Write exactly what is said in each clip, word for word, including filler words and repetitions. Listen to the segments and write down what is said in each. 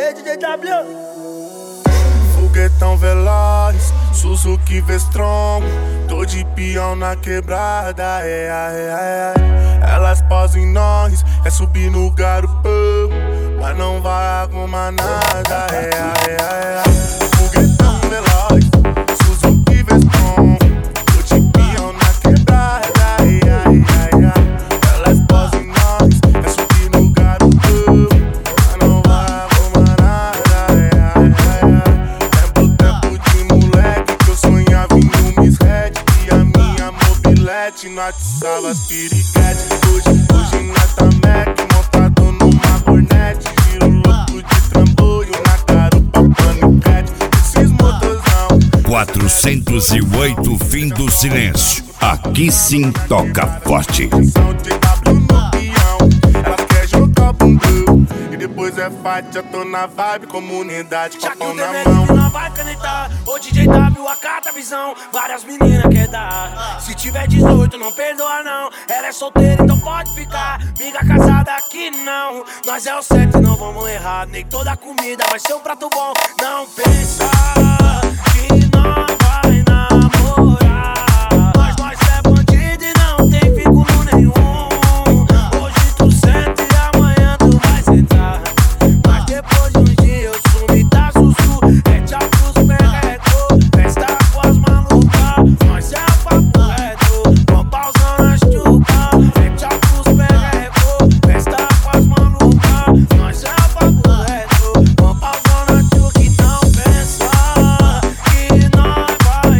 aí, D J W. Foguetão veloz, Suzuki V-Strom, tô de peão na quebrada, é, é, é. Elas posam em nós, é subir no garupão, mas não vai arrumar nada, é, é, é. Foguetão veloz, Suzuki V-Strom, tô de peão na quebrada, é, é, é. Elas posam em nós, é subir no garupão, mas não vai arrumar nada, é, é, é. Nós salva as piriguetes. Hoje, hoje nós tá Mac, montado numa cornete. Giro louco de trambolho na garupa paniquete. Esses motorzão quatrocentos e oito, fim do silêncio. Aqui sim toca forte. Depois é fight, já tô na vibe, comunidade, Já que copão o na T mão. V não vai canetar, o D J W acata a visão. Várias meninas quer dar. Se tiver dezoito, não perdoa não. Ela é solteira, então pode ficar. Miga casada aqui não. Nós é o certo, não vamos errar. Nem toda comida vai ser um prato bom. Não pensa que nós vai namorar. Nós, nós é bandido e não tem vínculo nenhum. Hoje tu sente e amanhã tu vai sentar. Mas depois de um dia eu sumo e tá sussu. É tchau pros perretos, festa com as malucas. Nós é papo reto, vamos pausando as chucas. É tchau pros perretos, festa com as malucas. Nós é papo reto, vamos pausando as chucas. Então pensa que nós vai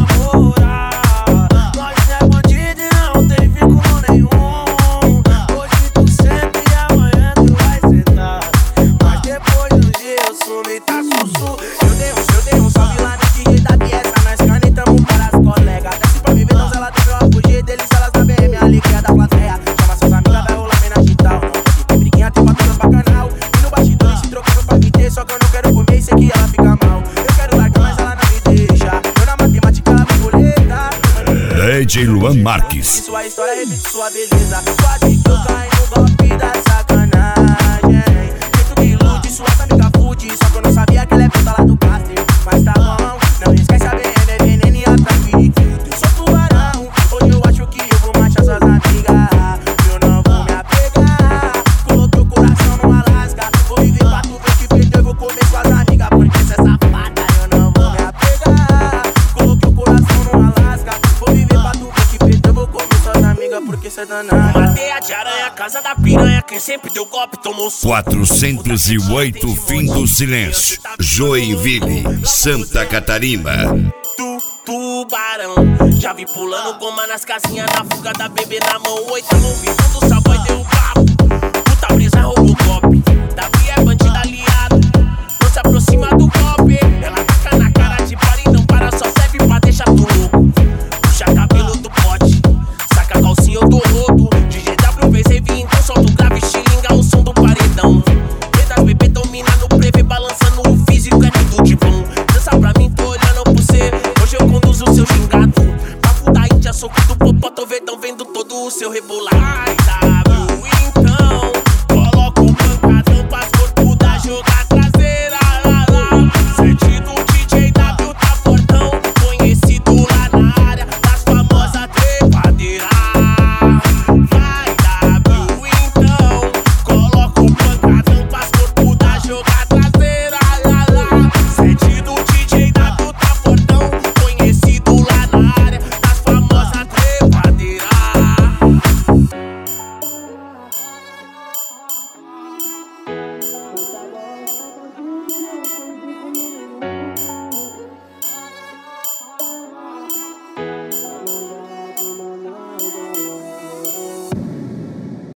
namorar. Nós é bandido e não tem vínculo nenhum. Hoje tu senta e amanhã tu vai sentar. Mas depois de um dia eu sumo e tá sussu. Eu dei um, eu dei um salve lá no D J da pieza. Nós canetamos para as colegas. Desce pra viver, então se ela teve uma fugir deles, elas também é minha alegria da plateia. Chama suas amigas, vai rolar mina digital. Não pode ter briguinha, tem batuta pra canal. E no bastidor se trocando pra me ter. Só que eu não quero comer e sei que ela fica mal. Eu quero largar, mas ela não me deixa. Eu na matemática, ela me boleta. D J Luan Marques. Sua história repete sua beleza. Pode que eu caí no golpe da sacanagem. Jeito que ilude, suas amigas fude. Só que eu não sabia que ela é puta lá do Castro. Mas tá bom, não esquece a B M, é veneno e atrás periquito. Eu sou tubarão, hoje eu acho que eu vou marchar suas amigas. Eu não vou me apegar. Coloquei o coração no Alasca. Vou viver pra tu ver que perdeu, eu vou comer suas amigas. Porque cê é safada, eu não vou me apegar. Coloquei o coração no Alasca. Vou viver pra tu ver que perdeu, eu vou comer suas amigas. Porque cê é danada. Mateia de aranha, casa da piranha. Quem sempre deu golpe tomou suco. quatrocentos e oito, fim do silêncio. Joinville, Santa Catarina. Tu, tubarão, já vi pulando goma nas casinhas. Na fuga da bebê na mão. Oitavo ouvido do Savoy deu um papo. Puta brisa roubou golpe. Davi é bandido aliado, não se aproxima do golpe. Ela taca na cara de par e não para. Só serve pra deixar tu louco. Puxa cabelo do pote, saca a calcinha do rodo. D J W fez rave, então solta o grave, xilinga o som do paredão. Pretas bebê domina no prevê, balançando o físico, é tudo de bom. Dança pra mim, tô olhando pro cê. Hoje eu conduzo o seu gingado. Papo da Índia, soco do popó, tô vedão, vendo todo o seu rebolado.